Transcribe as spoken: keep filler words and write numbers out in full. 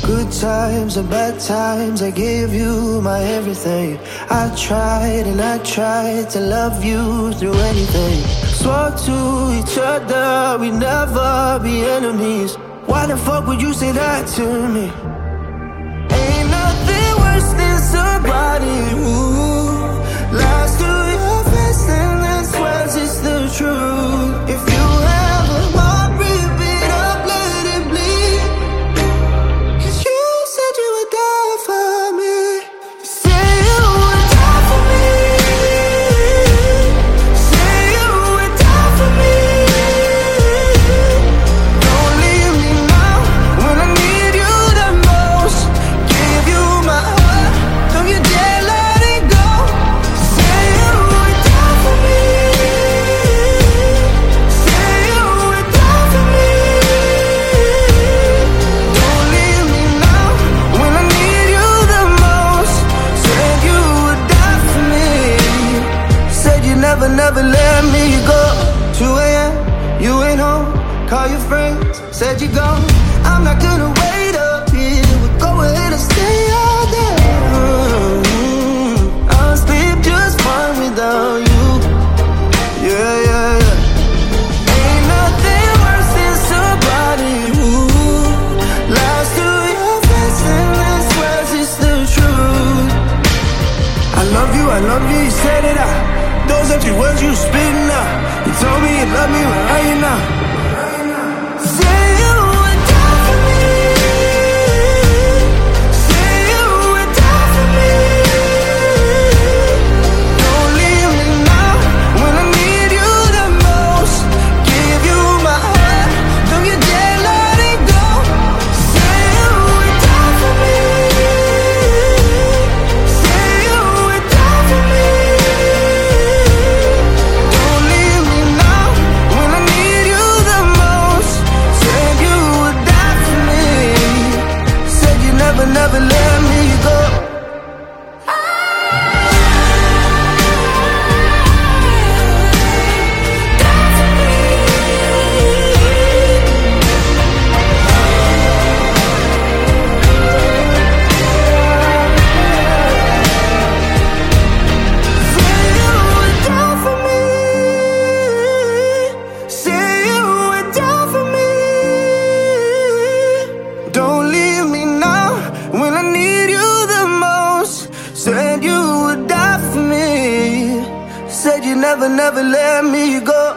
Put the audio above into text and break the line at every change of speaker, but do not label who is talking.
Good times and bad times, I gave you my everything. I tried and I tried to love you through anything. Swore to each other we'd never be enemies. Why the fuck would you say that to me? Ain't nothing worse than somebody who lies to your face and then swears it's the truth. If you have a heart, rip it up, let it bleed. Cause you said you would die for me. Say you would die for me. Say you would die for me. Don't leave me now when I need you the most. Give you my heart, don't you dare let it go. Say you would die for me. Say you would die for me. Don't leave me now when I need you the most. Said you would die for me. Said you never, never let me go. two a m, you ain't home. Call your friends, said you gone. I'm not gonna wait up here. We'll go ahead and stay all day. Mm-hmm. I'll sleep just fine without you. Yeah, yeah, yeah. Ain't nothing worse than somebody who lies to your face and then swears it's the truth. I love you, I love you, you said it out. Those empty words you spitting out. You told me you love me, where are you now? Say you would die for me. Say you would die for me. Don't leave me now when I need you the most. Give you my heart, don't you dare let it go. Say you would die for me. Say you would die for me. Don't leave me now when I need you the most. Said you would die for me. Said you never, never let me go. Say you would die for me. Say you would die for me. Don't leave me now when I need you the most. Said you would die for me. Said you never, never let me go.